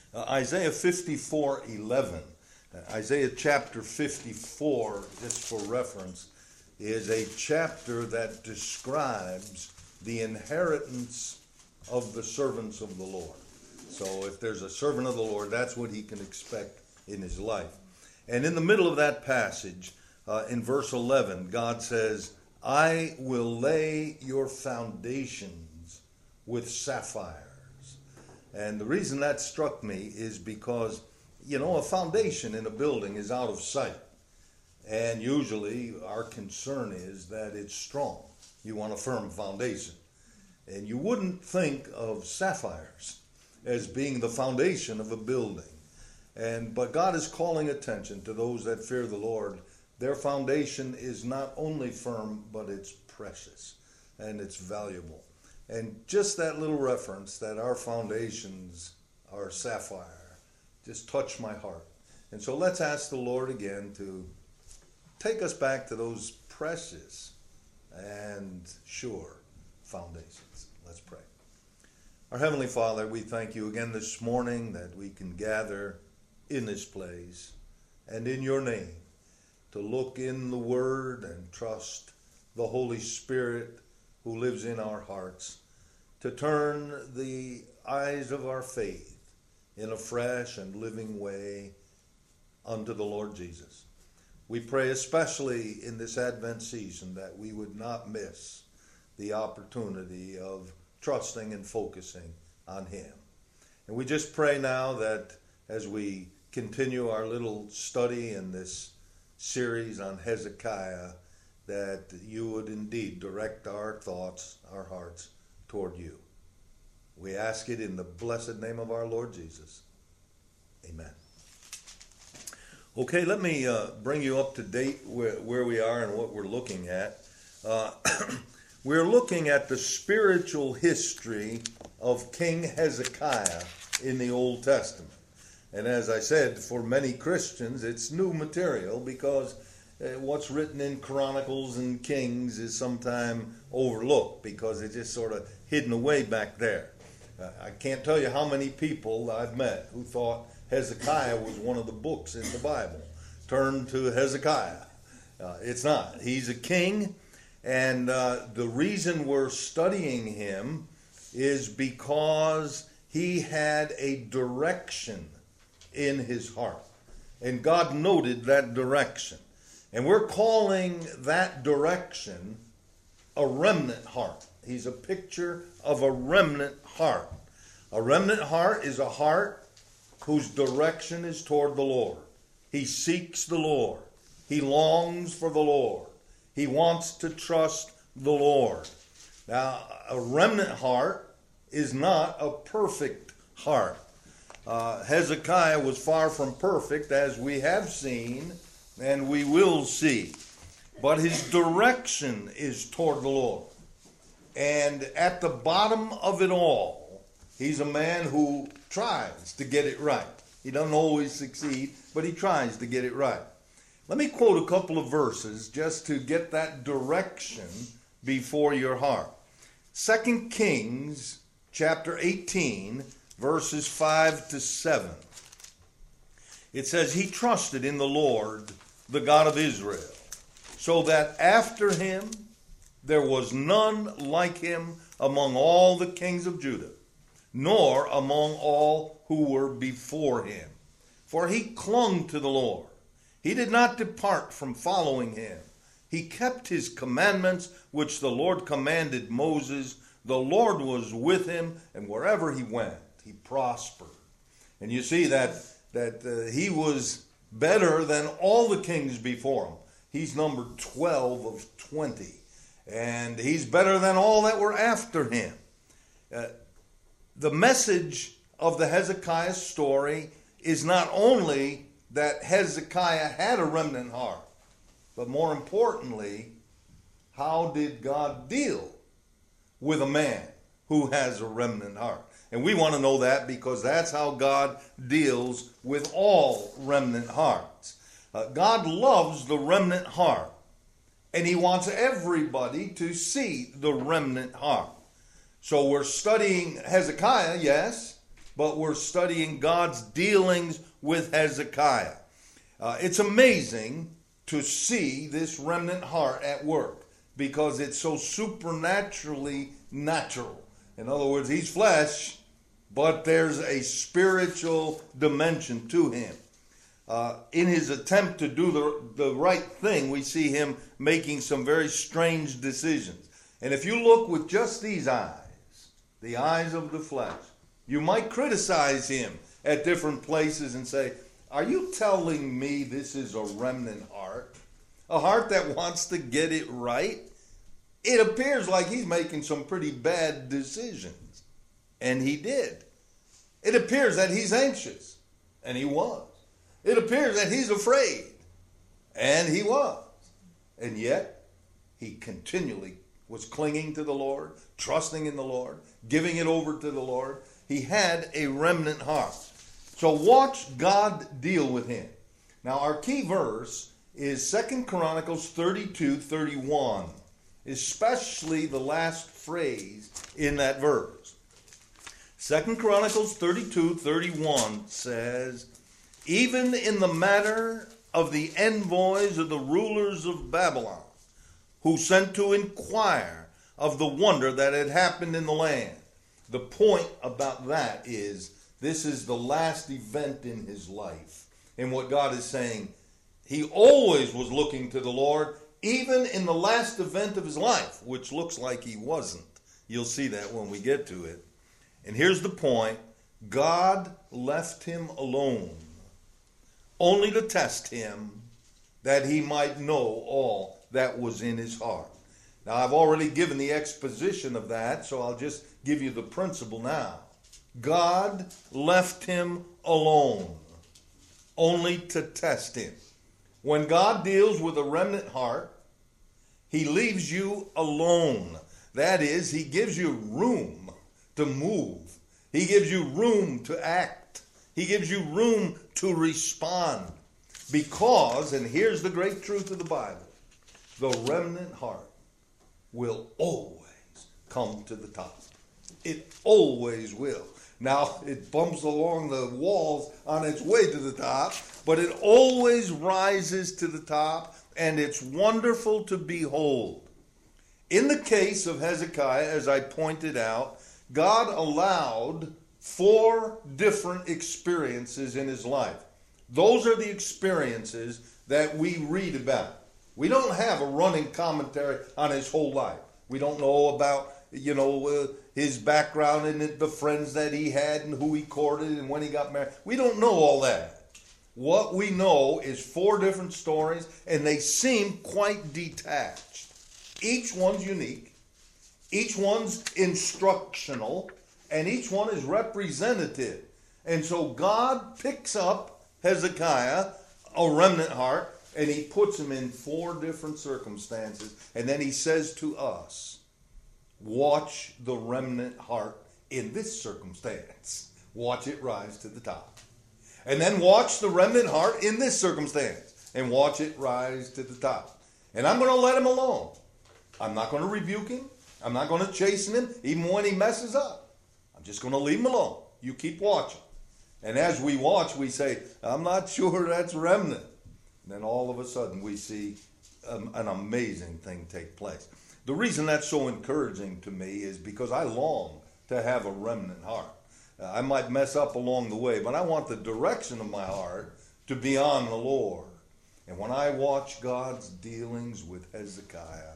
Isaiah 54:11. Isaiah chapter 54, just for reference, is a chapter that describes the inheritance of the servants of the Lord. So if there's a servant of the Lord, that's what he can expect in his life. And in the middle of that passage, in verse 11, God says, I will lay your foundations with sapphires. And the reason that struck me is because, a foundation in a building is out of sight. And usually our concern is that it's strong. You want a firm foundation. And you wouldn't think of sapphires as being the foundation of a building. But God is calling attention to those that fear the Lord. Their foundation is not only firm, but it's precious and it's valuable. And just that little reference that our foundations are sapphire just touched my heart. And so let's ask the Lord again to take us back to those precious and sure foundations. Let's pray. Our Heavenly Father, we thank you again this morning that we can gather in this place and in your name to look in the Word and trust the Holy Spirit who lives in our hearts to turn the eyes of our faith in a fresh and living way unto the Lord Jesus. We pray especially in this Advent season that we would not miss the opportunity of trusting and focusing on Him. And we just pray now that as we continue our little study in this series on Hezekiah, that you would indeed direct our thoughts, our hearts toward you. We ask it in the blessed name of our Lord Jesus. Amen. Okay, let me bring you up to date where we are and what we're looking at. We're looking at the spiritual history of King Hezekiah in the Old Testament. And as I said, for many Christians, it's new material because what's written in Chronicles and Kings is sometimes overlooked because it's just sort of hidden away back there. I can't tell you how many people I've met who thought Hezekiah was one of the books in the Bible. Turn to Hezekiah. It's not. He's a king, and the reason we're studying him is because he had a direction in his heart. And God noted that direction. And we're calling that direction a remnant heart. He's a picture of a remnant heart. A remnant heart is a heart whose direction is toward the Lord. He seeks the Lord. He longs for the Lord. He wants to trust the Lord. Now, a remnant heart is not a perfect heart. Hezekiah was far from perfect, as we have seen and we will see. But his direction is toward the Lord. And at the bottom of it all, he's a man who tries to get it right. He doesn't always succeed, but he tries to get it right. Let me quote a couple of verses just to get that direction before your heart. 2 Kings chapter 18, verses 5 to 7. It says, He trusted in the Lord, the God of Israel, so that after him there was none like him among all the kings of Judah, nor among all who were before him. For he clung to the Lord. He did not depart from following him. He kept his commandments, which the Lord commanded Moses. The Lord was with him, and wherever he went, he prospered. And you see that he was better than all the kings before him. He's number 12 of 20. And he's better than all that were after him. The message of the Hezekiah story is not only that Hezekiah had a remnant heart, but more importantly, how did God deal with a man who has a remnant heart? And we want to know that because that's how God deals with all remnant hearts. God loves the remnant heart, and he wants everybody to see the remnant heart. So we're studying Hezekiah, yes, but we're studying God's dealings with Hezekiah. It's amazing to see this remnant heart at work because it's so supernaturally natural. In other words, he's flesh, but there's a spiritual dimension to him. In his attempt to do the right thing, we see him making some very strange decisions. And if you look with just these eyes, the eyes of the flesh, you might criticize him at different places and say, are you telling me this is a remnant heart? A heart that wants to get it right? It appears like he's making some pretty bad decisions. And he did. It appears that he's anxious. And he was. It appears that he's afraid. And he was. And yet, he continually was clinging to the Lord, trusting in the Lord, giving it over to the Lord. He had a remnant heart. So watch God deal with him. Now our key verse is 2 Chronicles 32:31, especially the last phrase in that verse. 2 Chronicles 32:31 says, even in the matter of the envoys of the rulers of Babylon, who sent to inquire of the wonder that had happened in the land. The point about that is, this is the last event in his life. And what God is saying, he always was looking to the Lord, even in the last event of his life, which looks like he wasn't. You'll see that when we get to it. And here's the point. God left him alone, only to test him, that he might know all that was in his heart. Now, I've already given the exposition of that, so I'll just give you the principle now. God left him alone, only to test him. When God deals with a remnant heart, he leaves you alone. That is, he gives you room to move. He gives you room to act. He gives you room to respond. Because, and here's the great truth of the Bible, the remnant heart will always come to the top. It always will. Now, it bumps along the walls on its way to the top, but it always rises to the top, and it's wonderful to behold. In the case of Hezekiah, as I pointed out, God allowed 4 different experiences in his life. Those are the experiences that we read about. We don't have a running commentary on his whole life. We don't know about, his background and the friends that he had and who he courted and when he got married. We don't know all that. What we know is 4 different stories, and they seem quite detached. Each one's unique. Each one's instructional, and each one is representative. And so God picks up Hezekiah, a remnant heart, and he puts him in 4 different circumstances. And then he says to us, watch the remnant heart in this circumstance. Watch it rise to the top. And then watch the remnant heart in this circumstance. And watch it rise to the top. And I'm going to let him alone. I'm not going to rebuke him. I'm not going to chasten him, even when he messes up. I'm just going to leave him alone. You keep watching. And as we watch, we say, I'm not sure that's remnant. And then all of a sudden we see an amazing thing take place. The reason that's so encouraging to me is because I long to have a remnant heart. I might mess up along the way, but I want the direction of my heart to be on the Lord. And when I watch God's dealings with Hezekiah,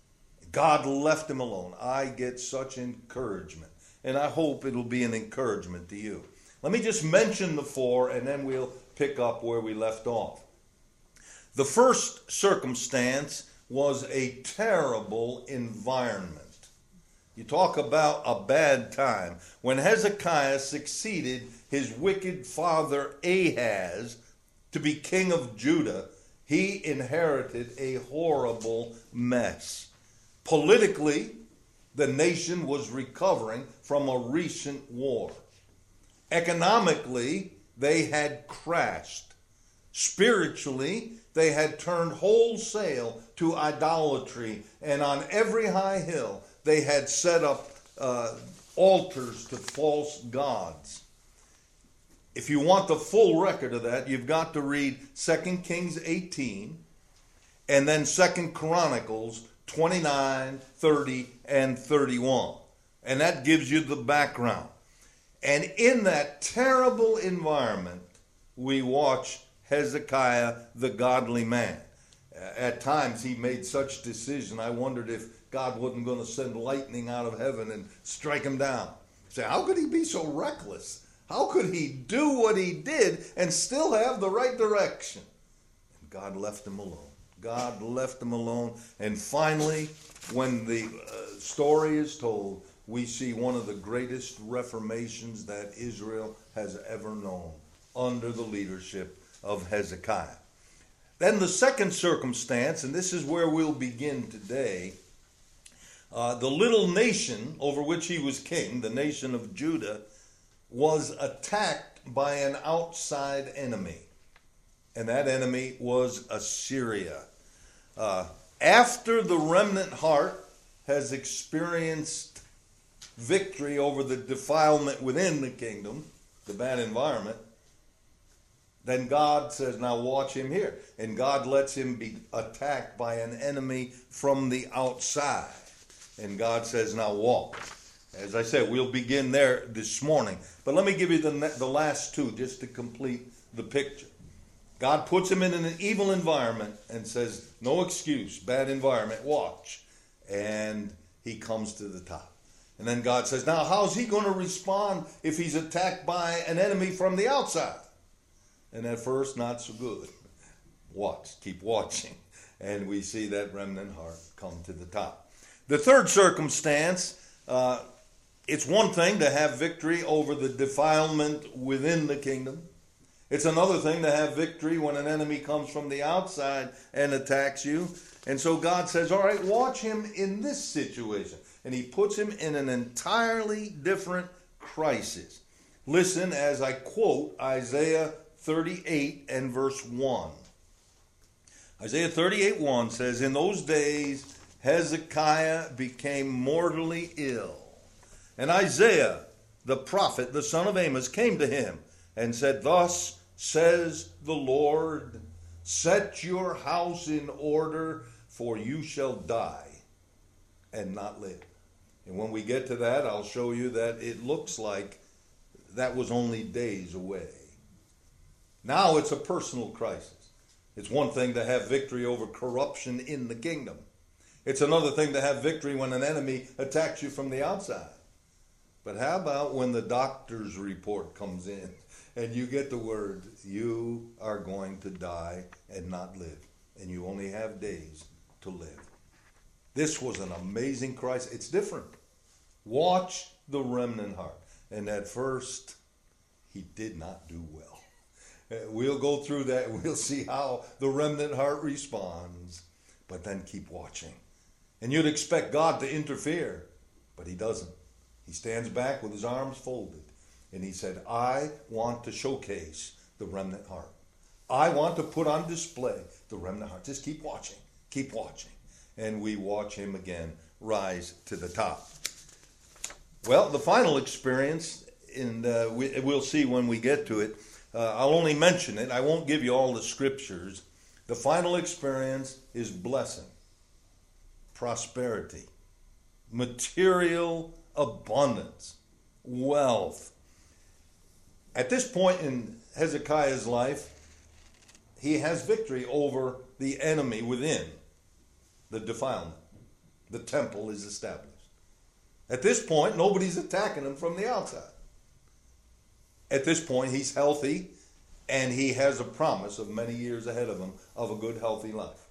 God left him alone. I get such encouragement. And I hope it'll be an encouragement to you. Let me just mention the 4, and then we'll pick up where we left off. The first circumstance was a terrible environment. You talk about a bad time. When Hezekiah succeeded his wicked father Ahaz to be king of Judah, he inherited a horrible mess. Politically, the nation was recovering from a recent war. Economically, they had crashed. Spiritually, they had turned wholesale to idolatry, and on every high hill, they had set up altars to false gods. If you want the full record of that, you've got to read 2 Kings 18 and then 2 Chronicles 29, 30, and 31. And that gives you the background. And in that terrible environment, we watch Hezekiah, the godly man. At times he made such decisions, I wondered if God wasn't going to send lightning out of heaven and strike him down. Say, how could he be so reckless? How could he do what he did and still have the right direction? And God left him alone. God left him alone. And finally, when the story is told, we see one of the greatest reformations that Israel has ever known under the leadership of Hezekiah. Then the second circumstance, and this is where we'll begin today, the little nation over which he was king, the nation of Judah, was attacked by an outside enemy. And that enemy was Assyria. After the remnant heart has experienced victory over the defilement within the kingdom, the bad environment, then God says, now watch him here. And God lets him be attacked by an enemy from the outside. And God says, now walk. As I said, we'll begin there this morning. But let me give you the last two just to complete the picture. God puts him in an evil environment and says, no excuse, bad environment, watch. And he comes to the top. And then God says, now how's he going to respond if he's attacked by an enemy from the outside? And at first, not so good. Watch, keep watching. And we see that remnant heart come to the top. The third circumstance, it's one thing to have victory over the defilement within the kingdom. It's another thing to have victory when an enemy comes from the outside and attacks you. And so God says, all right, watch him in this situation. And he puts him in an entirely different crisis. Listen as I quote Isaiah 38 and verse 1. Isaiah 38:1 says, in those days Hezekiah became mortally ill. And Isaiah, the prophet, the son of Amos, came to him and said, thus says the Lord, set your house in order, for you shall die and not live. And when we get to that, I'll show you that it looks like that was only days away. Now it's a personal crisis. It's one thing to have victory over corruption in the kingdom. It's another thing to have victory when an enemy attacks you from the outside. But how about when the doctor's report comes in and you get the word, you are going to die and not live, and you only have days to live? This was an amazing crisis. It's different. Watch the remnant heart. And at first, he did not do well. We'll go through that. We'll see how the remnant heart responds. But then keep watching. And you'd expect God to interfere, but he doesn't. He stands back with his arms folded. And he said, I want to showcase the remnant heart. I want to put on display the remnant heart. Just keep watching. Keep watching. And we watch him again rise to the top. Well, the final experience, and we'll see when we get to it. I'll only mention it. I won't give you all the scriptures. The final experience is blessing, prosperity, material abundance, wealth. At this point in Hezekiah's life, he has victory over the enemy within the defilement. The temple is established. At this point, nobody's attacking him from the outside. At this point, he's healthy, and he has a promise of many years ahead of him of a good, healthy life.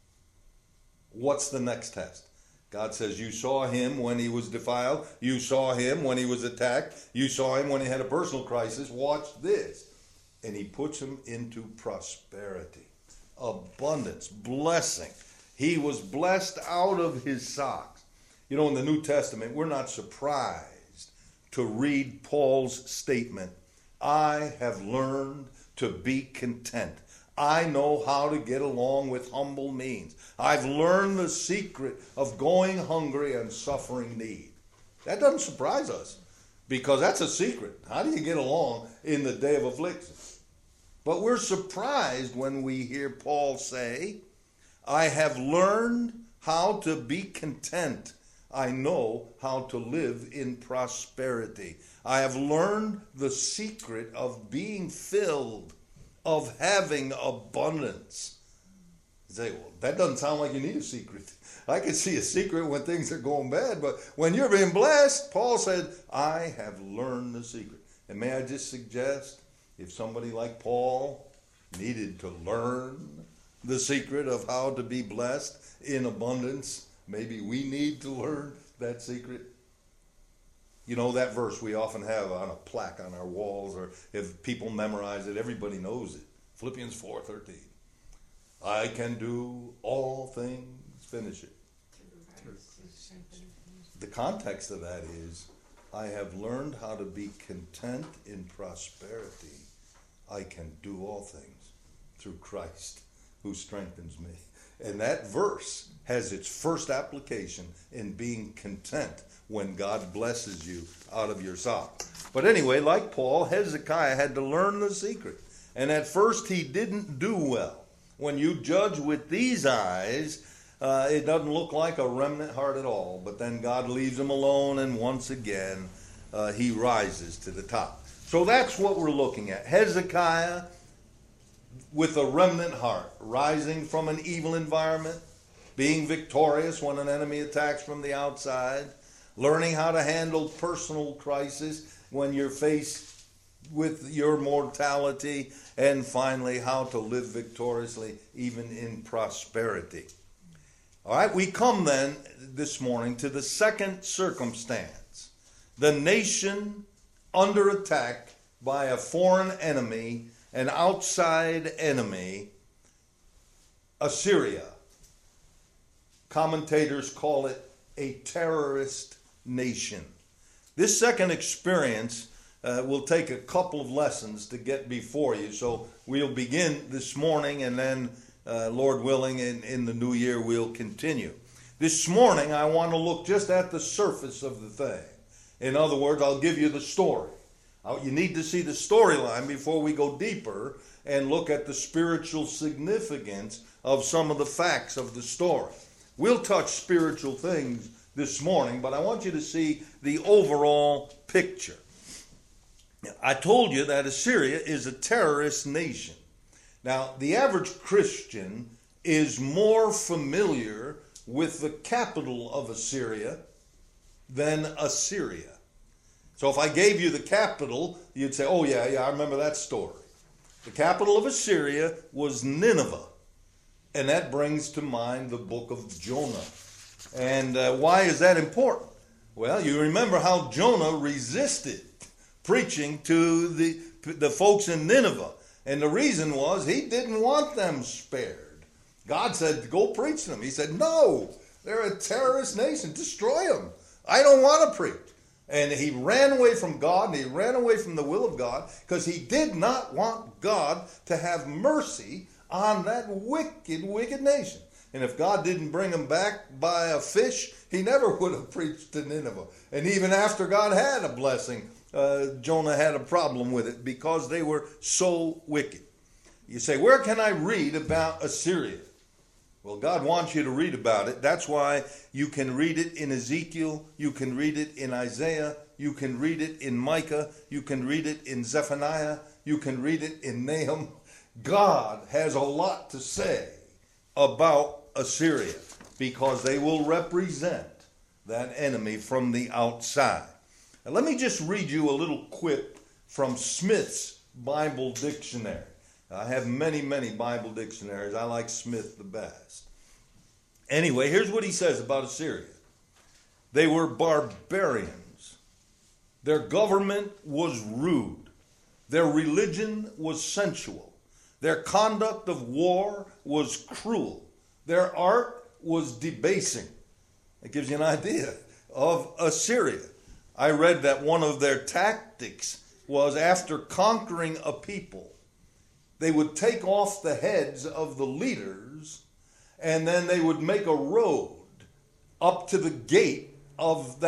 What's the next test? God says, you saw him when he was defiled. You saw him when he was attacked. You saw him when he had a personal crisis. Watch this. And he puts him into prosperity, abundance, blessing. He was blessed out of his socks. You know, in the New Testament, we're not surprised to read Paul's statement, I have learned to be content. I know how to get along with humble means. I've learned the secret of going hungry and suffering need. That doesn't surprise us. because that's a secret. How do you get along in the day of affliction? But we're surprised when we hear Paul say, I have learned how to be content. I know how to live in prosperity. I have learned the secret of being filled, of having abundance. You say, well, that doesn't sound like you need a secret. I can see a secret when things are going bad, but when you're being blessed, Paul said, I have learned the secret. And may I just suggest, if somebody like Paul needed to learn the secret of how to be blessed in abundance, maybe we need to learn that secret. You know that verse we often have on a plaque on our walls, or if people memorize it, everybody knows it. Philippians 4:13. I can do all things, finish it. The context of that is, I have learned how to be content in prosperity. I can do all things through Christ who strengthens me. And that verse has its first application in being content when God blesses you out of your sorrow. But anyway, like Paul, Hezekiah had to learn the secret. And at first he didn't do well. When you judge with these eyes, it doesn't look like a remnant heart at all. But then God leaves him alone, and once again, he rises to the top. So that's what we're looking at. Hezekiah with a remnant heart, rising from an evil environment, being victorious when an enemy attacks from the outside, learning how to handle personal crisis when you're faced with your mortality, and finally how to live victoriously even in prosperity. All right, we come then this morning to the second circumstance. The nation under attack by a foreign enemy, an outside enemy, Assyria. Commentators call it a terrorist nation. This second experience will take a couple of lessons to get before you. So we'll begin this morning, and then, Lord willing, in the new year we'll continue. This morning I want to look just at the surface of the thing. In other words, I'll give you the story. You need to see the storyline before we go deeper and look at the spiritual significance of some of the facts of the story. We'll touch spiritual things this morning, but I want you to see the overall picture. I told you that Assyria is a terrorist nation. Now, the average Christian is more familiar with the capital of Assyria than Assyria. So if I gave you the capital, you'd say, oh yeah, I remember that story. The capital of Assyria was Nineveh. And that brings to mind the book of Jonah. And why is that important? Well, you remember how Jonah resisted preaching to the folks in Nineveh. And the reason was he didn't want them spared. God said, go preach to them. He said, no, they're a terrorist nation. Destroy them. I don't want to preach. And he ran away from God, and he ran away from the will of God, because he did not want God to have mercy on that wicked, wicked nation. And if God didn't bring him back by a fish, he never would have preached to Nineveh. And even after God had a blessing, Jonah had a problem with it because they were so wicked. You say, where can I read about Assyria? Well, God wants you to read about it. That's why you can read it in Ezekiel, you can read it in Isaiah, you can read it in Micah, you can read it in Zephaniah, you can read it in Nahum. God has a lot to say about Assyria because they will represent that enemy from the outside. Now, let me just read you a little quip from Smith's Bible Dictionary. I have many, many Bible dictionaries. I like Smith the best. Anyway, here's what he says about Assyria. They were barbarians. Their government was rude. Their religion was sensual. Their conduct of war was cruel. Their art was debasing. It gives you an idea of Assyria. I read that one of their tactics was, after conquering a people, they would take off the heads of the leaders, and then they would make a road up to the gate of that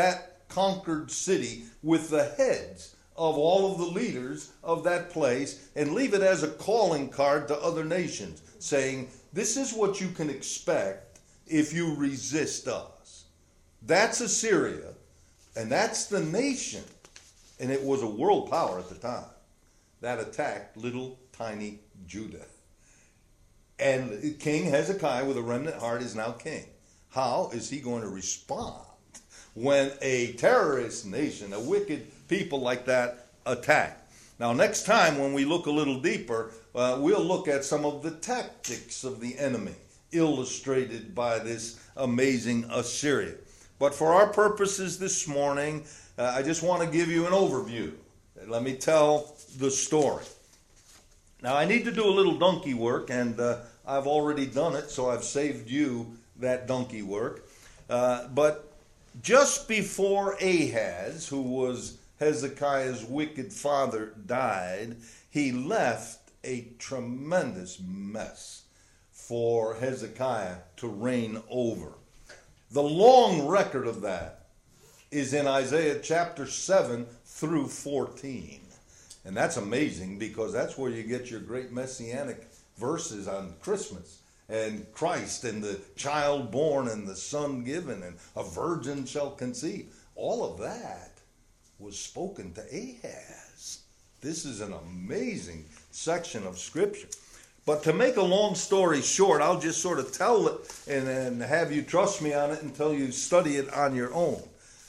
conquered city with the heads of all of the leaders of that place and leave it as a calling card to other nations, saying, this is what you can expect if you resist us. That's Assyria, and that's the nation, and it was a world power at the time, that attacked little tiny Judah. And King Hezekiah with a remnant heart is now king. How is he going to respond when a terrorist nation, a wicked people like that attack? Now, next time when we look a little deeper, we'll look at some of the tactics of the enemy illustrated by this amazing Assyria. But for our purposes this morning, I just want to give you an overview. Let me tell the story. Now, I need to do a little donkey work, and I've already done it, so I've saved you that donkey work. But just before Ahaz, who was Hezekiah's wicked father, died, he left a tremendous mess for Hezekiah to reign over. The long record of that is in Isaiah chapter 7 through 14. And that's amazing because that's where you get your great messianic verses on Christmas and Christ and the child born and the son given and a virgin shall conceive. All of that was spoken to Ahaz. This is an amazing section of Scripture. But to make a long story short, I'll just sort of tell it and have you trust me on it until you study it on your own.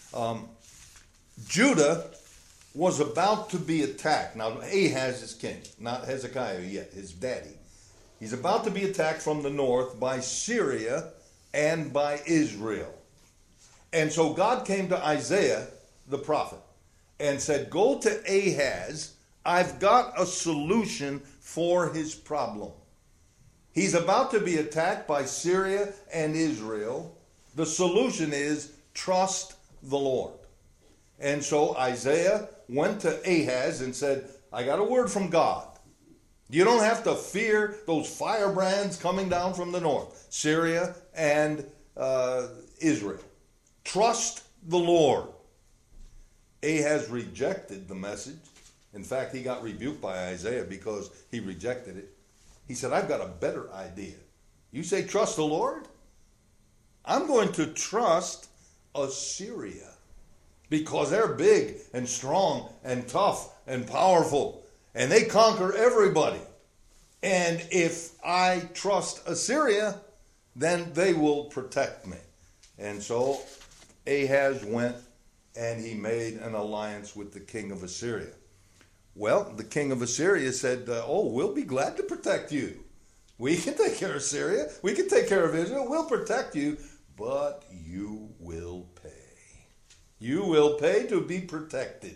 Judah was about to be attacked. Now, Ahaz is king, not Hezekiah yet, his daddy. He's about to be attacked from the north by Syria and by Israel. And so God came to Isaiah, the prophet, and said, go to Ahaz. I've got a solution for his problem. He's about to be attacked by Syria and Israel. The solution is trust the Lord. And so Isaiah went to Ahaz and said, I got a word from God. You don't have to fear those firebrands coming down from the north, Syria and Israel. Trust the Lord. Ahaz rejected the message. In fact, he got rebuked by Isaiah because he rejected it. He said, I've got a better idea. You say trust the Lord? I'm going to trust Assyria because they're big and strong and tough and powerful and they conquer everybody. And if I trust Assyria, then they will protect me. And so Ahaz went and he made an alliance with the king of Assyria. Well, the king of Assyria said, we'll be glad to protect you. We can take care of Syria. We can take care of Israel. We'll protect you, but you will pay. You will pay to be protected.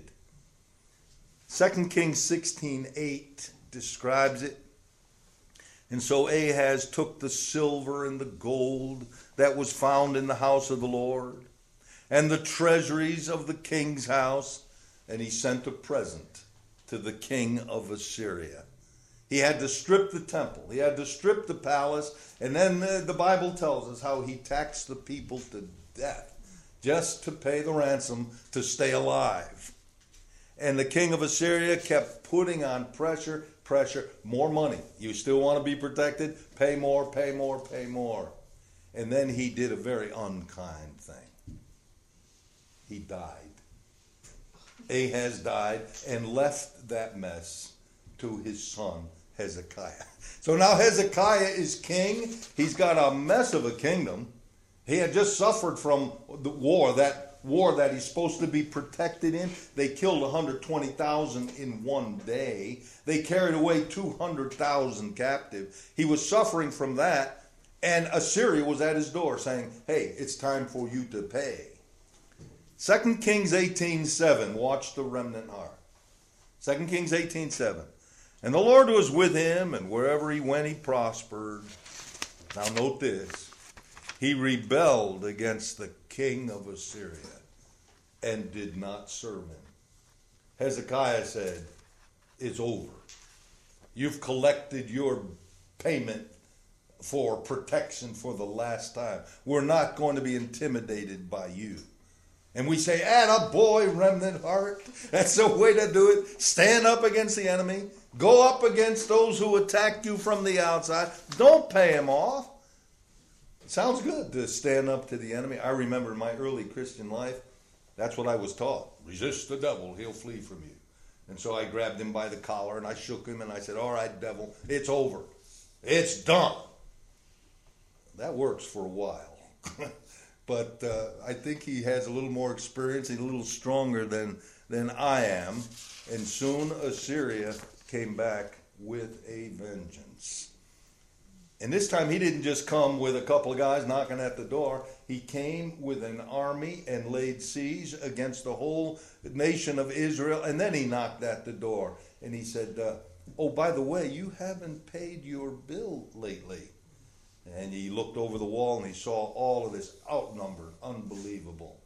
2 Kings 16:8 describes it. And so Ahaz took the silver and the gold that was found in the house of the Lord and the treasuries of the king's house, and he sent a present to the king of Assyria. He had to strip the temple. He had to strip the palace. And then the Bible tells us how he taxed the people to death just to pay the ransom to stay alive. And the king of Assyria kept putting on pressure, more money. You still want to be protected? Pay more, pay more, pay more. And then he did a very unkind thing. He died. Ahaz died and left that mess to his son Hezekiah. So now Hezekiah is king. He's got a mess of a kingdom. He had just suffered from the war that he's supposed to be protected in. They killed 120,000 in one day. They carried away 200,000 captive. He was suffering from that, and Assyria was at his door saying, hey, it's time for you to pay. 2 Kings 18:7, watch the remnant heart. 2 Kings 18:7. And the Lord was with him, and wherever he went, he prospered. Now note this. He rebelled against the king of Assyria and did not serve him. Hezekiah said, it's over. You've collected your payment for protection for the last time. We're not going to be intimidated by you. And we say, atta boy, remnant heart. That's the way to do it. Stand up against the enemy. Go up against those who attack you from the outside. Don't pay them off. It sounds good to stand up to the enemy. I remember in my early Christian life, that's what I was taught. Resist the devil, he'll flee from you. And so I grabbed him by the collar and I shook him and I said, all right, devil, it's over. It's done. That works for a while. But I think he has a little more experience. He's a little stronger than I am. And soon Assyria came back with a vengeance. And this time he didn't just come with a couple of guys knocking at the door. He came with an army and laid siege against the whole nation of Israel. And then he knocked at the door. And he said, oh, by the way, you haven't paid your bill lately. And he looked over the wall and he saw all of this outnumbered, unbelievable.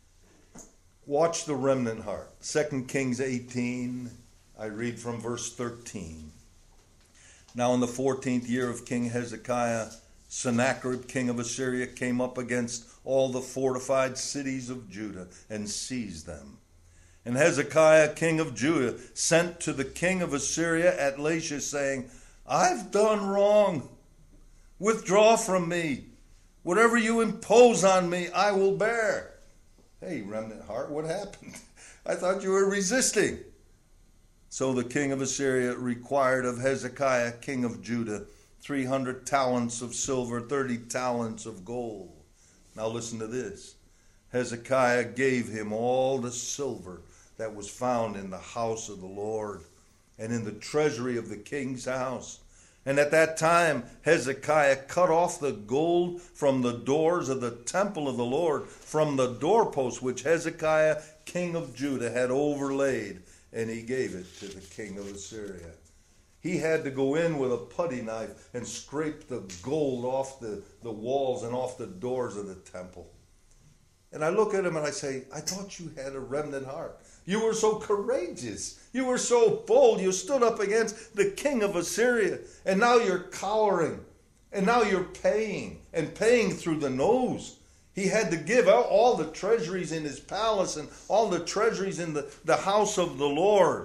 Watch the remnant heart. 2 Kings 18, I read from verse 13. Now in the 14th year of King Hezekiah, Sennacherib, king of Assyria, came up against all the fortified cities of Judah and seized them. And Hezekiah, king of Judah, sent to the king of Assyria at Lachish, saying, I've done wrong. Withdraw from me. Whatever you impose on me, I will bear. Hey, remnant heart, what happened? I thought you were resisting. So the king of Assyria required of Hezekiah, king of Judah, 300 talents of silver, 30 talents of gold. Now listen to this. Hezekiah gave him all the silver that was found in the house of the Lord and in the treasury of the king's house. And at that time, Hezekiah cut off the gold from the doors of the temple of the Lord, from the doorposts which Hezekiah, king of Judah, had overlaid, and he gave it to the king of Assyria. He had to go in with a putty knife and scrape the gold off the walls and off the doors of the temple. And I look at him and I say, I thought you had a remnant heart. You were so courageous. You were so bold. You stood up against the king of Assyria. And now you're cowering. And now you're paying. And paying through the nose. He had to give out all the treasuries in his palace and all the treasuries in the house of the Lord.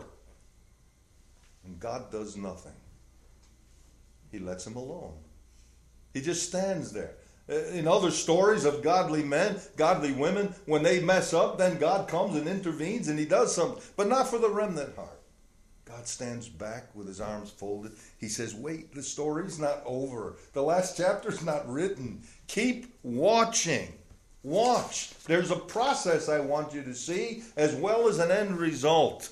And God does nothing. He lets him alone. He just stands there. In other stories of godly men, godly women, when they mess up, then God comes and intervenes and he does something. But not for the remnant heart. God stands back with his arms folded. He says, wait, the story's not over. The last chapter's not written. Keep watching. Watch. There's a process I want you to see as well as an end result.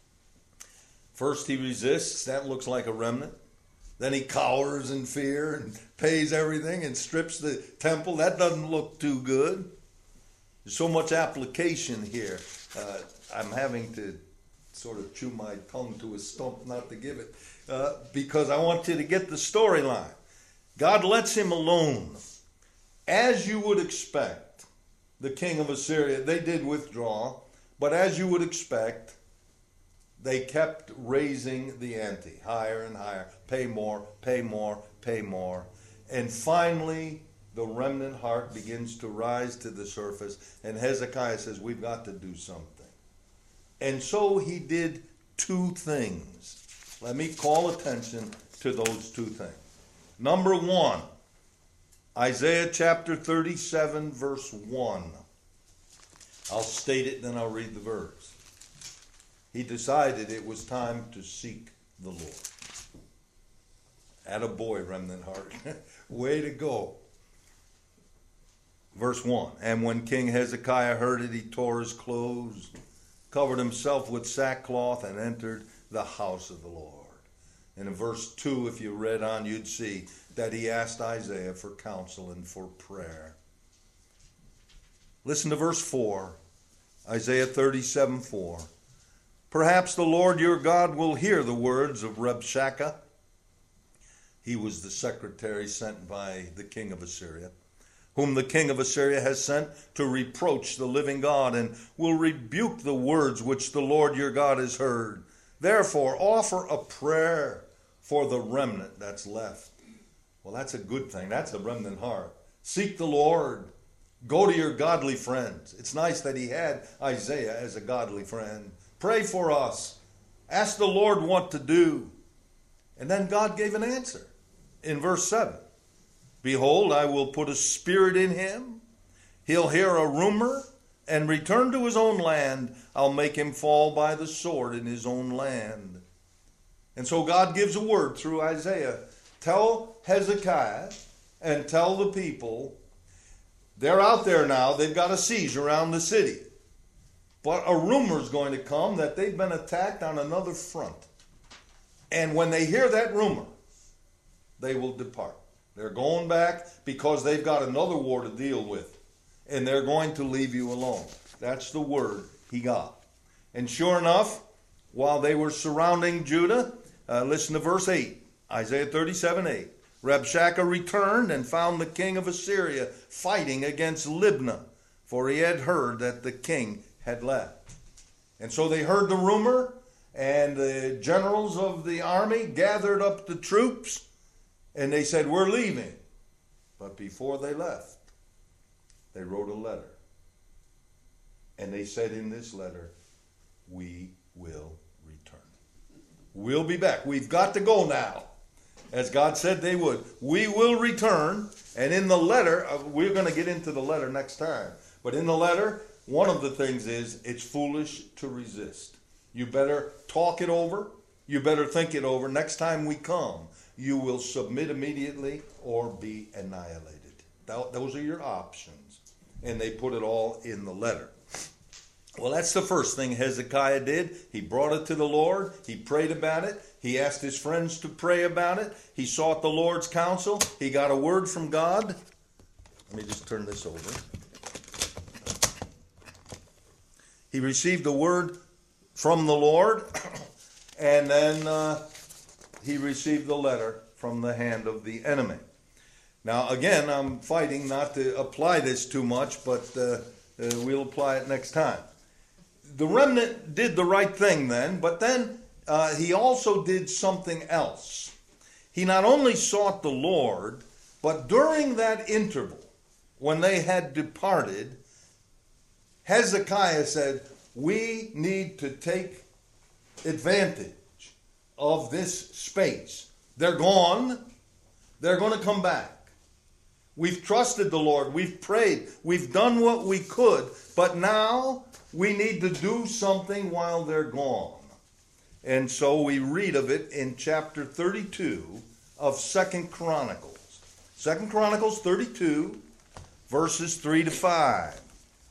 First he resists. That looks like a remnant. Then he cowers in fear and pays everything and strips the temple. That doesn't look too good. There's so much application here. I'm having to sort of chew my tongue to a stump not to give it because I want you to get the storyline. God lets him alone. As you would expect, the king of Assyria, they did withdraw, but as you would expect, they kept raising the ante, higher and higher. Pay more, pay more, pay more. And finally, the remnant heart begins to rise to the surface. And Hezekiah says, we've got to do something. And so he did two things. Let me call attention to those two things. Number one, Isaiah chapter 37, verse 1. I'll state it, then I'll read the verse. He decided it was time to seek the Lord. Attaboy, remnant heart. Way to go. Verse 1. And when King Hezekiah heard it, he tore his clothes, covered himself with sackcloth, and entered the house of the Lord. And in verse 2, if you read on, you'd see that he asked Isaiah for counsel and for prayer. Listen to verse 4. Isaiah 37, 4. Perhaps the Lord your God will hear the words of Rabshakeh. He was the secretary sent by the king of Assyria, whom the king of Assyria has sent to reproach the living God, and will rebuke the words which the Lord your God has heard. Therefore, offer a prayer for the remnant that's left. Well, that's a good thing. That's a remnant heart. Seek the Lord. Go to your godly friends. It's nice that he had Isaiah as a godly friend. Pray for us. Ask the Lord what to do. And then God gave an answer in verse 7. Behold, I will put a spirit in him. He'll hear a rumor and return to his own land. I'll make him fall by the sword in his own land. And so God gives a word through Isaiah. Tell Hezekiah and tell the people, they're out there now. They've got a siege around the city. But a rumor is going to come that they've been attacked on another front. And when they hear that rumor, they will depart. They're going back because they've got another war to deal with. And they're going to leave you alone. That's the word he got. And sure enough, while they were surrounding Judah, listen to verse 8, Isaiah 37:8. Rabshakeh returned and found the king of Assyria fighting against Libnah, for he had heard that the king had left. And so they heard the rumor, and the generals of the army gathered up the troops, and they said, we're leaving. But before they left, they wrote a letter. And they said in this letter, we will return. We'll be back. We've got to go now. As God said they would. We will return. And in the letter, we're going to get into the letter next time. But in the letter, one of the things is it's foolish to resist. You better talk it over. You better think it over. Next time we come, you will submit immediately or be annihilated. Those are your options. And they put it all in the letter. Well, that's the first thing Hezekiah did. He brought it to the Lord. He prayed about it. He asked his friends to pray about it. He sought the Lord's counsel. He got a word from God. Let me just turn this over. He received a word from the Lord, and then he received the letter from the hand of the enemy. Now, again, I'm fighting not to apply this too much, but we'll apply it next time. The remnant did the right thing then, but then he also did something else. He not only sought the Lord, but during that interval, when they had departed, Hezekiah said, we need to take advantage of this space. They're gone. They're going to come back. We've trusted the Lord. We've prayed. We've done what we could. But now we need to do something while they're gone. And so we read of it in chapter 32 of 2 Chronicles. 2 Chronicles 32, verses 3 to 5.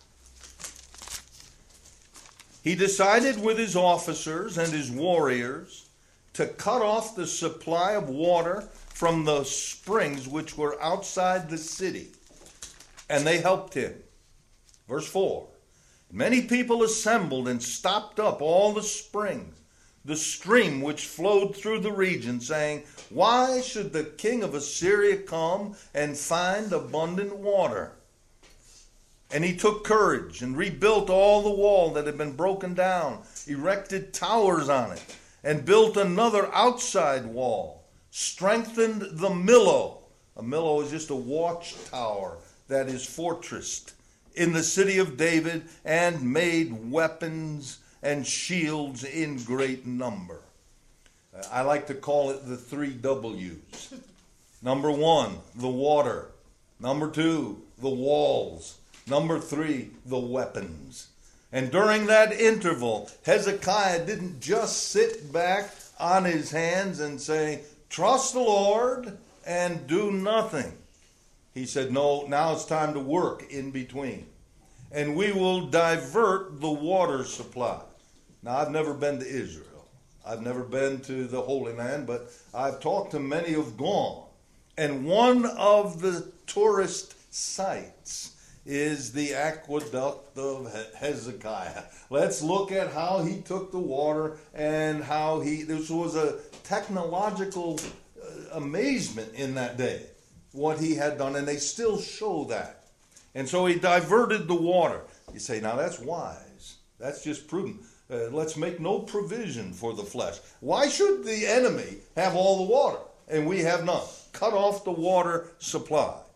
He decided with his officers and his warriors to cut off the supply of water from the springs which were outside the city. And they helped him. Verse 4. Many people assembled and stopped up all the springs, the stream which flowed through the region, saying, why should the king of Assyria come and find abundant water? And he took courage and rebuilt all the wall that had been broken down, erected towers on it, and built another outside wall, strengthened the Millo. A Millo is just a watchtower that is fortressed in the city of David, and made weapons and shields in great number. I like to call it the 3 W's. Number 1, the water. Number 2, the walls. Number 3, the weapons. And during that interval, Hezekiah didn't just sit back on his hands and say, trust the Lord and do nothing. He said, no, now it's time to work in between. And we will divert the water supply. Now, I've never been to Israel. I've never been to the Holy Land, but I've talked to many who've gone. And one of the tourist sites is the aqueduct of Hezekiah. Let's look at how he took the water and how this was a technological amazement in that day, what he had done, and they still show that. And so he diverted the water. You say, now that's wise. That's just prudent. Let's make no provision for the flesh. Why should the enemy have all the water and we have none? Cut off the water supply.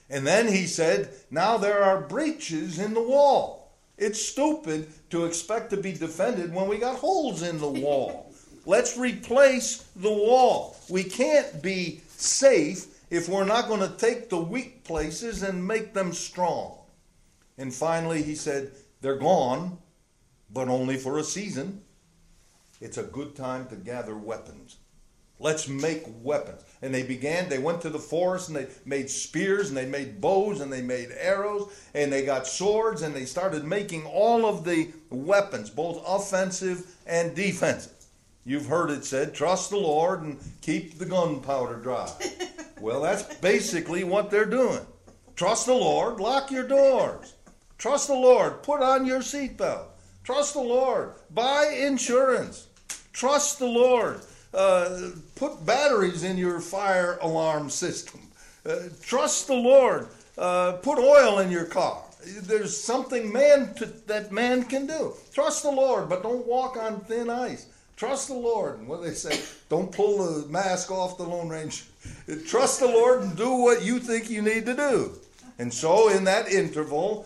And then he said, now there are breaches in the wall. It's stupid to expect to be defended when we got holes in the wall. Let's replace the wall. We can't be safe if we're not going to take the weak places and make them strong. And finally he said, they're gone, but only for a season. It's a good time to gather weapons. Let's make weapons. And they went to the forest and they made spears and they made bows and they made arrows and they got swords and they started making all of the weapons, both offensive and defensive. You've heard it said, trust the Lord and keep the gunpowder dry. Well, that's basically what they're doing. Trust the Lord, lock your doors. Trust the Lord, put on your seatbelt. Trust the Lord, buy insurance. Trust the Lord. Put batteries in your fire alarm system. Trust the Lord. Put oil in your car. There's something that man can do. Trust the Lord, but don't walk on thin ice. Trust the Lord. And what do they say? Don't pull the mask off the Lone Ranger. Trust the Lord and do what you think you need to do. And so in that interval,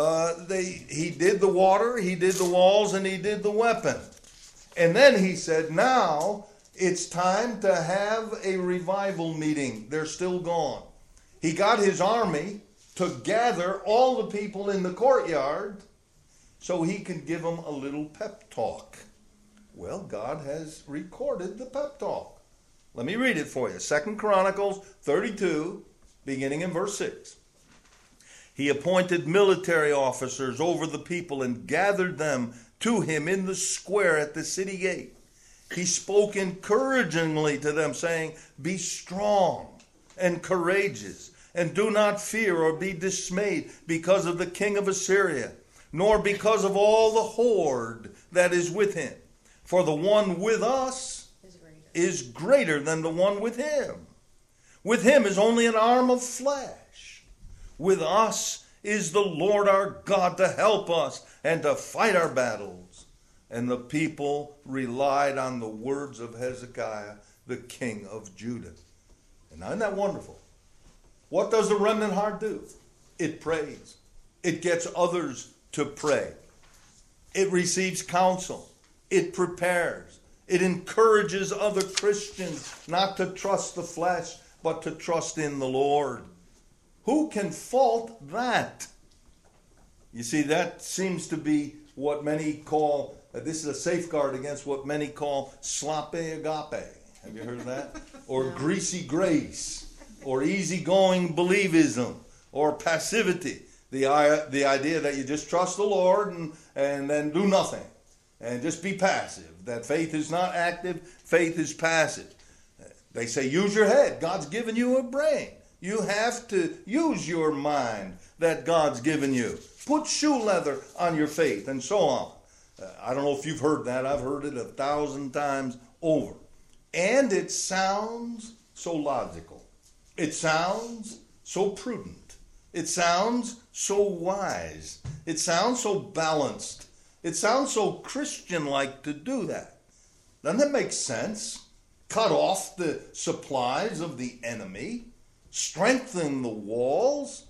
he did the water, he did the walls, and he did the weapon. And then he said, now it's time to have a revival meeting. They're still gone. He got his army to gather all the people in the courtyard so he could give them a little pep talk. Well, God has recorded the pep talk. Let me read it for you. 2 Chronicles 32, beginning in verse 6. He appointed military officers over the people and gathered them to him in the square at the city gate. He spoke encouragingly to them, saying, be strong and courageous, and do not fear or be dismayed because of the king of Assyria, nor because of all the horde that is with him. For the one with us is greater than the one with him. With him is only an arm of flesh. With us is the Lord our God to help us and to fight our battles. And the people relied on the words of Hezekiah, the king of Judah. And isn't that wonderful? What does the remnant heart do? It prays. It gets others to pray. It receives counsel. It prepares. It encourages other Christians not to trust the flesh, but to trust in the Lord. Who can fault that? You see, that seems to be what many call, this is a safeguard against what many call sloppy agape. Have you heard of that? Or greasy grace, or easygoing believism, or passivity. The idea that you just trust the Lord and then do nothing, and just be passive. That faith is not active, faith is passive. They say use your head. God's given you a brain. You have to use your mind that God's given you. Put shoe leather on your faith, and so on. I don't know if you've heard that. I've heard it 1,000 times over. And it sounds so logical. It sounds so prudent. It sounds so wise. It sounds so balanced. It sounds so Christian-like to do that. Doesn't it make sense? Cut off the supplies of the enemy. Strengthen the walls.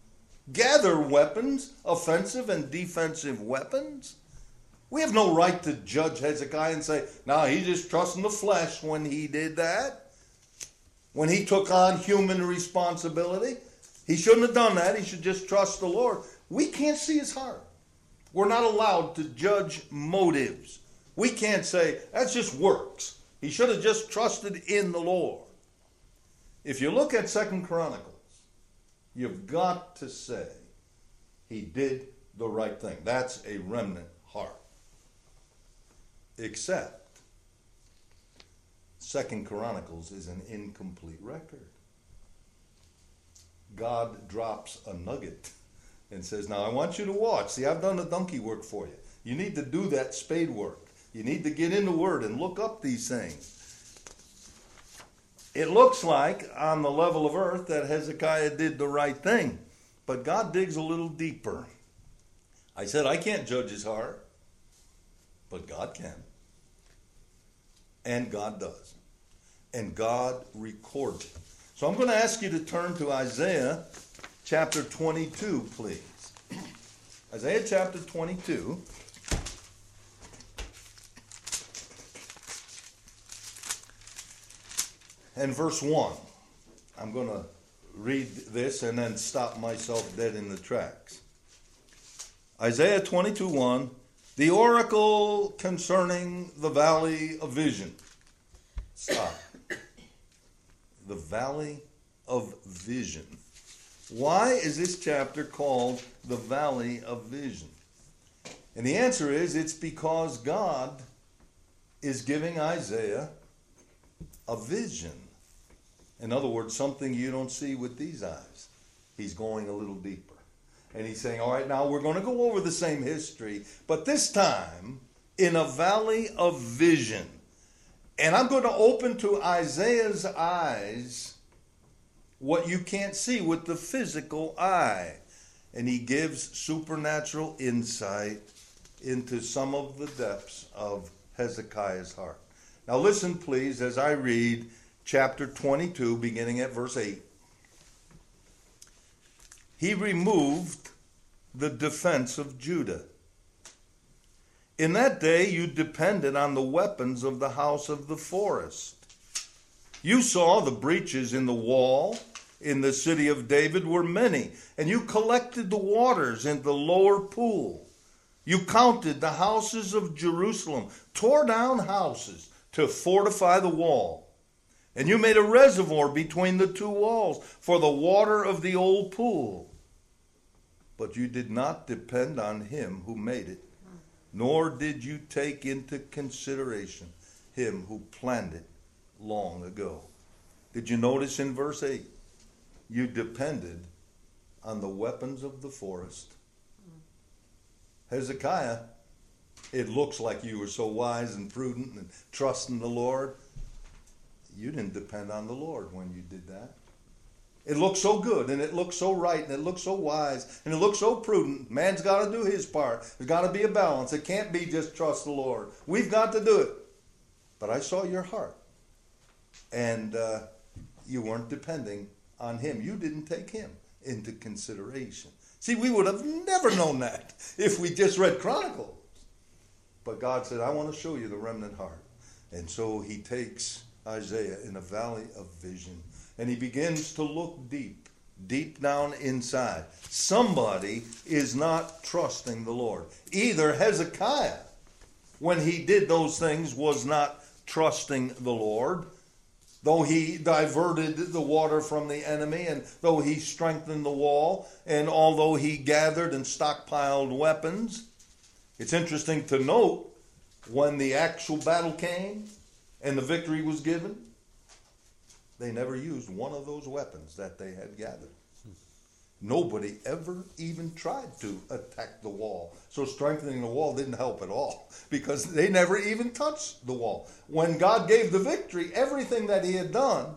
Gather weapons, offensive and defensive weapons. We have no right to judge Hezekiah and say, no, he's just trusting the flesh when he did that. When he took on human responsibility. He shouldn't have done that. He should just trust the Lord. We can't see his heart. We're not allowed to judge motives. We can't say, that's just works. He should have just trusted in the Lord. If you look at 2 Chronicles, you've got to say, he did the right thing. That's a remnant heart. Except, 2 Chronicles is an incomplete record. God drops a nugget and says, now I want you to watch. See, I've done the donkey work for you. You need to do that spade work. You need to get in the Word and look up these things. It looks like on the level of earth that Hezekiah did the right thing. But God digs a little deeper. I said I can't judge his heart. But God can. And God does. And God records it. So I'm going to ask you to turn to Isaiah chapter 22, please. Isaiah chapter 22. And verse 1. I'm going to read this and then stop myself dead in the tracks. Isaiah 22:1. The oracle concerning the valley of vision. Stop. The valley of vision. Why is this chapter called the valley of vision? And the answer is it's because God is giving Isaiah a vision. In other words, something you don't see with these eyes. He's going a little deeper. And he's saying, all right, now we're going to go over the same history, but this time in a valley of vision. And I'm going to open to Isaiah's eyes what you can't see with the physical eye. And he gives supernatural insight into some of the depths of Hezekiah's heart. Now listen, please, as I read chapter 22, beginning at verse 8. He removed the defense of Judah. In that day you depended on the weapons of the house of the forest. You saw the breaches in the wall in the city of David were many, and you collected the waters in the lower pool. You counted the houses of Jerusalem, tore down houses to fortify the wall. And you made a reservoir between the two walls for the water of the old pool. But you did not depend on him who made it, nor did you take into consideration him who planned it long ago. Did you notice in verse 8? You depended on the weapons of the forest. Hezekiah, it looks like you were so wise and prudent and trusting the Lord. You didn't depend on the Lord when you did that. It looks so good, and it looks so right, and it looks so wise, and it looks so prudent. Man's got to do his part. There's got to be a balance. It can't be just trust the Lord. We've got to do it. But I saw your heart, and you weren't depending on him. You didn't take him into consideration. See, we would have never known that if we just read Chronicles. But God said, I want to show you the remnant heart. And so he takes Isaiah in a valley of vision, and he begins to look deep down inside. Somebody is not trusting the Lord. Either Hezekiah, when he did those things, was not trusting the Lord, though he diverted the water from the enemy, and though he strengthened the wall, and although he gathered and stockpiled weapons. It's interesting to note, when the actual battle came and the victory was given, they never used one of those weapons that they had gathered. Nobody ever even tried to attack the wall. So strengthening the wall didn't help at all, because they never even touched the wall. When God gave the victory, everything that he had done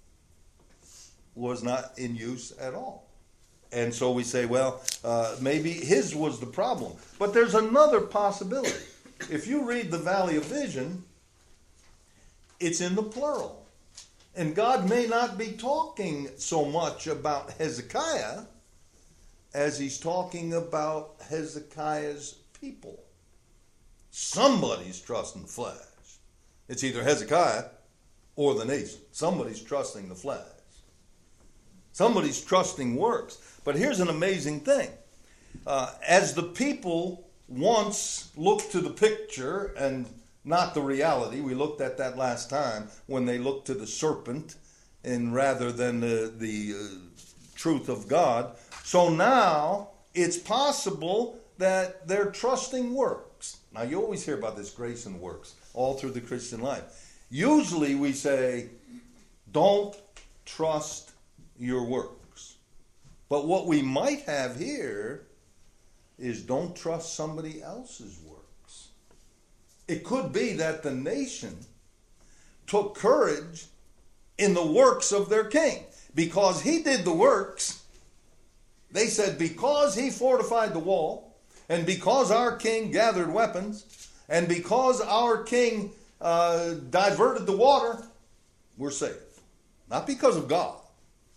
was not in use at all. And so we say, well, maybe his was the problem. But there's another possibility. If you read the Valley of Vision, it's in the plural. And God may not be talking so much about Hezekiah as he's talking about Hezekiah's people. Somebody's trusting the flesh. It's either Hezekiah or the nation. Somebody's trusting the flesh. Somebody's trusting works. But here's an amazing thing. As the people once looked to the picture and not the reality, we looked at that last time, when they looked to the serpent and rather than the truth of God. So now it's possible that they're trusting works. Now you always hear about this grace and works all through the Christian life. Usually we say, don't trust your works. But what we might have here is, don't trust somebody else's works. It could be that the nation took courage in the works of their king. Because he did the works, they said, because he fortified the wall, and because our king gathered weapons, and because our king diverted the water, we're safe. Not because of God,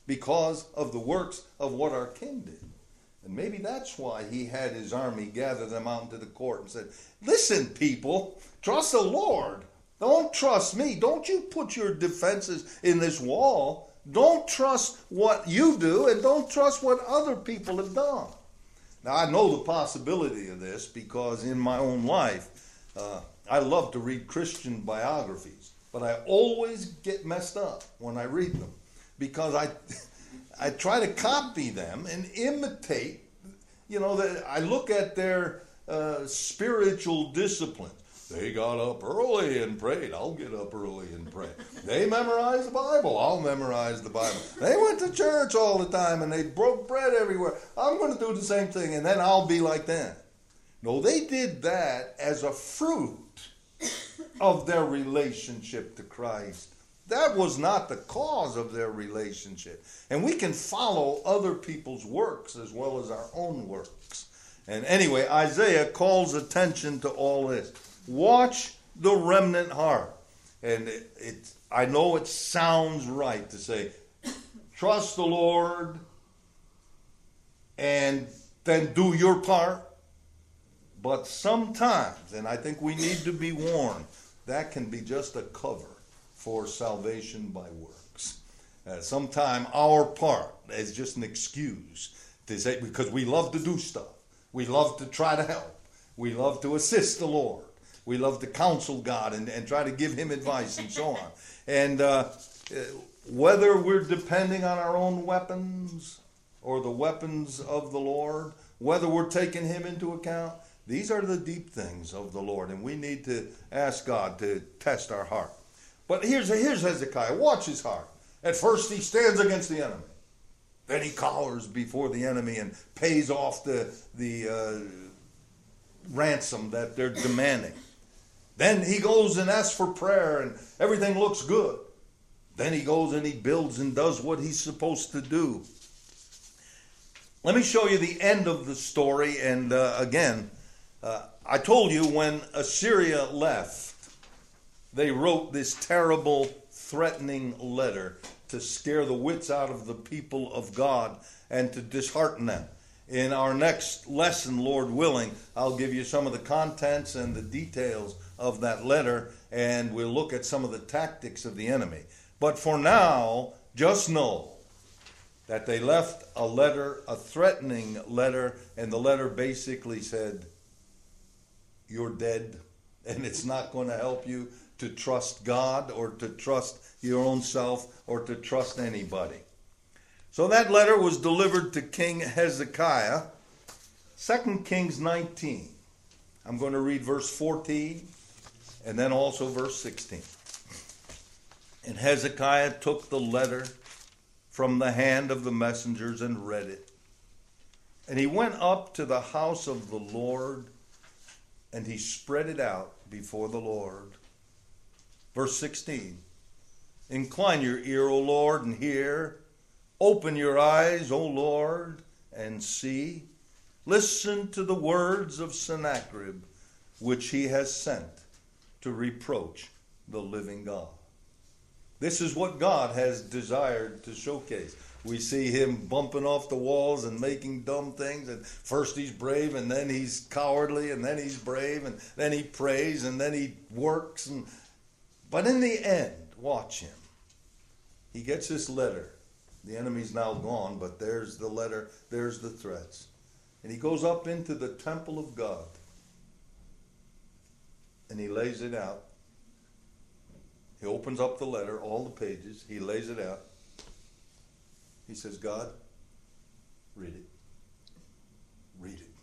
because of the works of what our king did. And maybe that's why he had his army gather them out into the court and said, listen, people, trust the Lord. Don't trust me. Don't you put your defenses in this wall. Don't trust what you do, and don't trust what other people have done. Now, I know the possibility of this because in my own life, I love to read Christian biographies, but I always get messed up when I read them because I try to copy them and imitate. I look at their spiritual disciplines. They got up early and prayed. I'll get up early and pray. They memorized the Bible. I'll memorize the Bible. They went to church all the time and they broke bread everywhere. I'm going to do the same thing and then I'll be like them. No, they did that as a fruit of their relationship to Christ. That was not the cause of their relationship. And we can follow other people's works as well as our own works. And anyway, Isaiah calls attention to all this. Watch the remnant heart. And I know it sounds right to say, trust the Lord and then do your part. But sometimes, and I think we need to be warned, that can be just a cover for salvation by works. Sometimes our part is just an excuse to say, because we love to do stuff. We love to try to help. We love to assist the Lord. We love to counsel God and try to give him advice and so on. And whether we're depending on our own weapons or the weapons of the Lord, whether we're taking him into account, these are the deep things of the Lord. And we need to ask God to test our heart. But here's Hezekiah. Watch his heart. At first he stands against the enemy. Then he cowers before the enemy and pays off the ransom that they're demanding. Then he goes and asks for prayer and everything looks good. Then he goes and he builds and does what he's supposed to do. Let me show you the end of the story. And again, I told you when Assyria left, they wrote this terrible, threatening letter to scare the wits out of the people of God and to dishearten them. In our next lesson, Lord willing, I'll give you some of the contents and the details of that letter, and we'll look at some of the tactics of the enemy. But for now, just know that they left a letter, a threatening letter, and the letter basically said, you're dead, and it's not going to help you to trust God or to trust your own self or to trust anybody. So that letter was delivered to King Hezekiah. 2 Kings 19. I'm going to read verse 14 and then also verse 16. And Hezekiah took the letter from the hand of the messengers and read it. And he went up to the house of the Lord and he spread it out before the Lord. Verse 16. Incline your ear, O Lord, and hear. Open your eyes, O Lord, and see. Listen to the words of Sennacherib, which he has sent to reproach the living God. This is what God has desired to showcase. We see him bumping off the walls and making dumb things. And first he's brave, and then he's cowardly, and then he's brave, and then he prays, and then he works. But in the end, watch him. He gets this letter. The enemy's now gone, but there's the letter, there's the threats. And he goes up into the temple of God. And he lays it out. He opens up the letter, all the pages. He lays it out. He says, God, read it. Read it.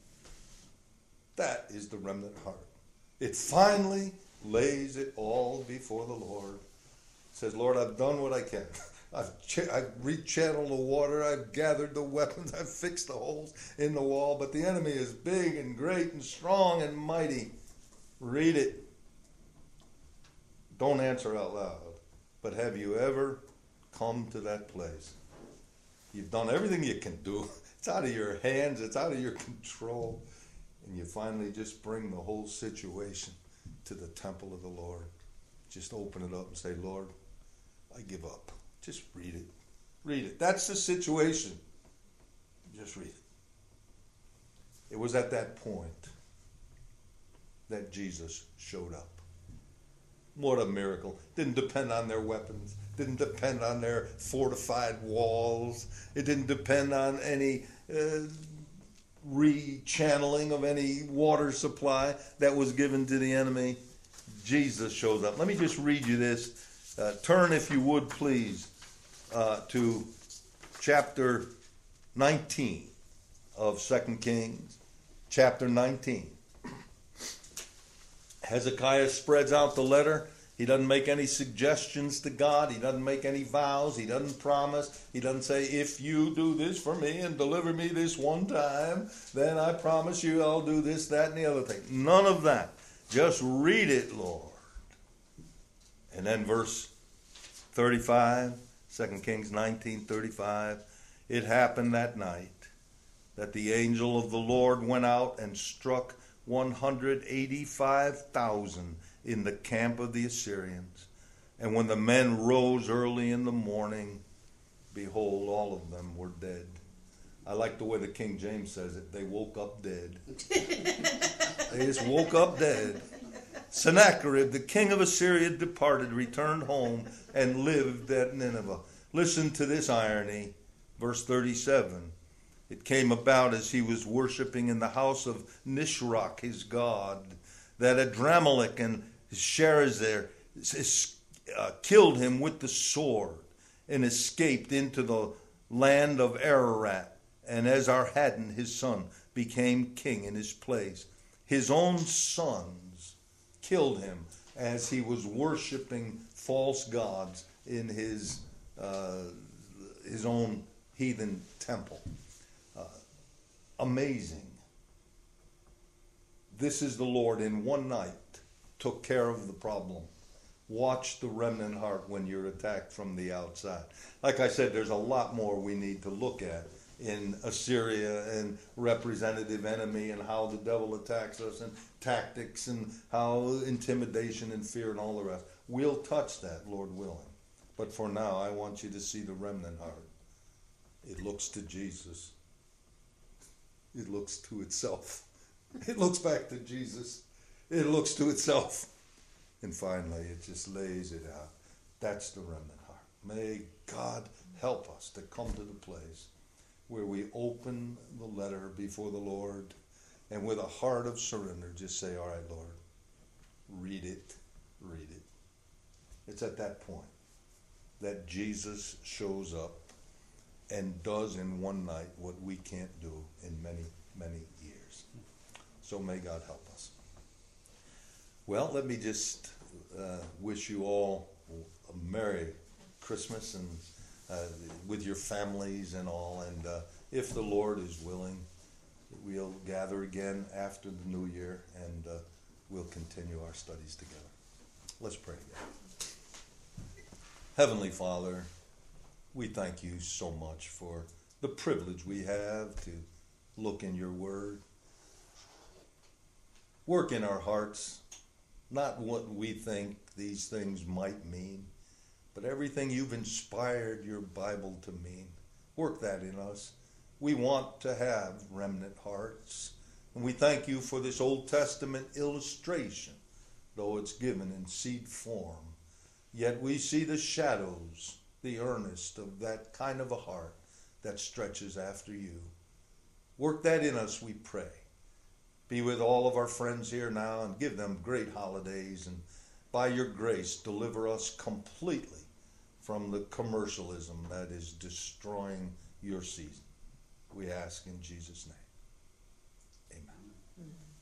That is the remnant heart. It finally lays it all before the Lord. It says, Lord, I've done what I can. I've rechanneled the water. I've gathered the weapons. I've fixed the holes in the wall. But the enemy is big and great and strong and mighty. Read it. Don't answer out loud. But have you ever come to that place? You've done everything you can do. It's out of your hands. It's out of your control. And you finally just bring the whole situation to the temple of the Lord. Just open it up and say, Lord, I give up. Just read it. Read it. That's the situation. Just read it. It was at that point that Jesus showed up. What a miracle. Didn't depend on their weapons. Didn't depend on their fortified walls. It didn't depend on any rechanneling of any water supply that was given to the enemy. Jesus shows up. Let me just read you this. Turn, if you would, please, to chapter 19 of 2 Kings. Chapter 19. Hezekiah spreads out the letter. He doesn't make any suggestions to God. He doesn't make any vows. He doesn't promise. He doesn't say, if you do this for me and deliver me this one time, then I promise you I'll do this, that, and the other thing. None of that. Just read it, Lord. And then verse 35, 2 Kings 19:35. It happened that night that the angel of the Lord went out and struck 185,000 in the camp of the Assyrians. And when the men rose early in the morning, behold, all of them were dead. I like the way the King James says it. They woke up dead. They just woke up dead. Sennacherib, the king of Assyria, departed, returned home, and lived at Nineveh. Listen to this irony. Verse 37. It came about as he was worshiping in the house of Nisroch, his god, that Adramelech and Sharezer killed him with the sword and escaped into the land of Ararat. And Esarhaddon, his son, became king in his place. His own sons killed him as he was worshiping false gods in his own heathen temple. Amazing. This is the Lord in one night took care of the problem. Watch the remnant heart when you're attacked from the outside. Like I said, there's a lot more we need to look at in Assyria and representative enemy and how the devil attacks us and tactics and how intimidation and fear and all the rest. We'll touch that, Lord willing. But for now, I want you to see the remnant heart. It looks to Jesus. It looks to itself. It looks back to Jesus. It looks to itself. And finally, it just lays it out. That's the remnant heart. May God help us to come to the place where we open the letter before the Lord and with a heart of surrender just say, all right, Lord, read it, read it. It's at that point that Jesus shows up and does in one night what we can't do in many, many years. So may God help us. Well, let me just wish you all a Merry Christmas and with your families and all. And if the Lord is willing, we'll gather again after the new year and we'll continue our studies together. Let's pray together. Heavenly Father, we thank you so much for the privilege we have to look in your word. Work in our hearts, not what we think these things might mean, but everything you've inspired your Bible to mean. Work that in us. We want to have remnant hearts. And we thank you for this Old Testament illustration, though it's given in seed form. Yet we see the shadows, the earnest of that kind of a heart that stretches after you. Work that in us, we pray. Be with all of our friends here now and give them great holidays. And by your grace, deliver us completely from the commercialism that is destroying your season. We ask in Jesus' name. Amen.